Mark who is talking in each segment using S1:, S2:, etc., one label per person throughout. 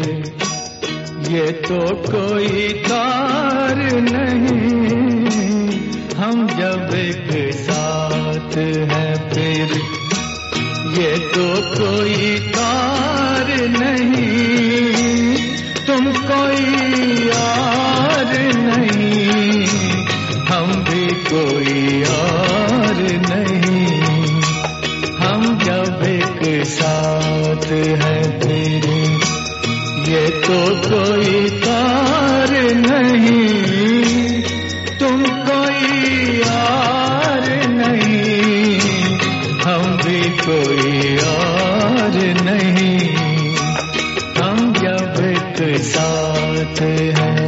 S1: ये तो कोई तार नहीं, हम जब एक साथ हैं फिर। ये तो कोई तार नहीं, तुम कोई यार नहीं, हम भी कोई और नहीं। हम जब एक साथ हैं फिर। ये तो कोई तार नहीं, तुम कोई यार नहीं, हम भी कोई और नहीं। हम जब एक साथ हैं।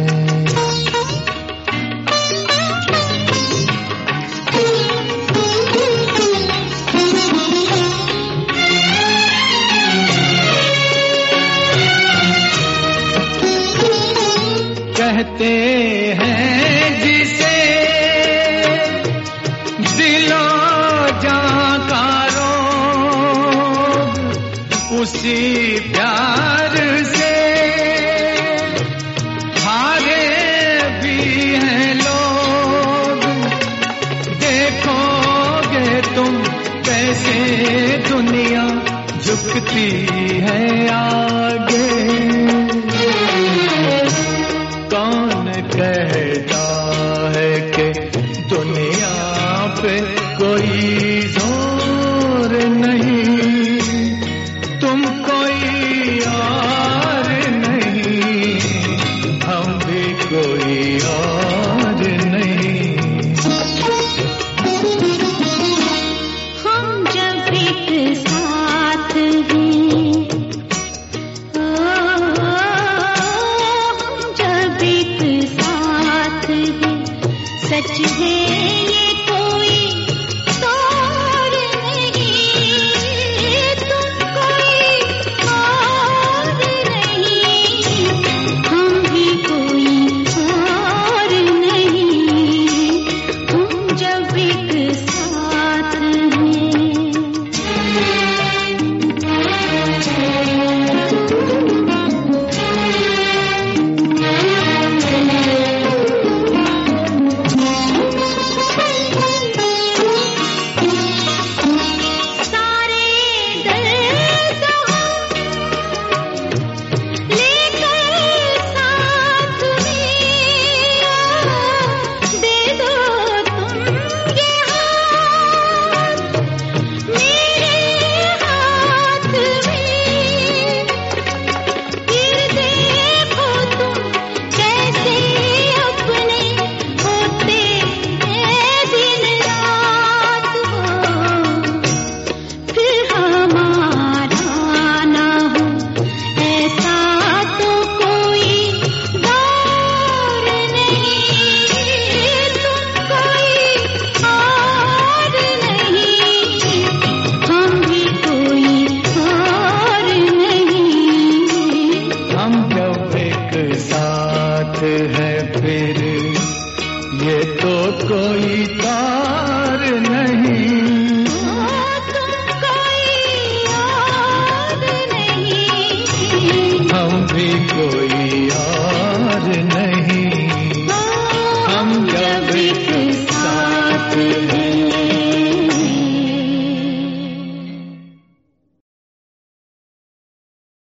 S1: कहते हैं जिसे दिलो जां का रोग, उसी प्यार से हारे भी हैं लोग। देखोगे तुम कैसे दुनिया झुकती है आगे। कौन कहता है कि दुनिया पे कोई जोर नहीं, तुम कोई और नहीं, हम भी कोई और नहीं।
S2: हम जब एक साथ हैं, सच है ये कोई तार नहीं, तुम कोई और नहीं, हम भी कोई और नहीं। हम जब एक साथ
S1: है फिर। ये तो कोई तार नहीं,
S2: तुम कोई और नहीं,
S1: हम भी कोई